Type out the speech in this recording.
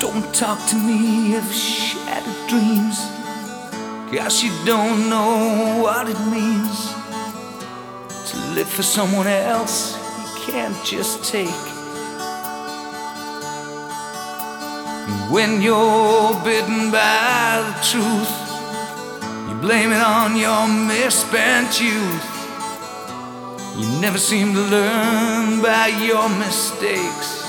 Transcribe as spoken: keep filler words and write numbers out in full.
Don't talk to me of shattered dreams, 'cause you don't know what it means to live for someone else you can't just take. When you're bitten by the truth, you blame it on your misspent youth. You never seem to learn by your mistakes.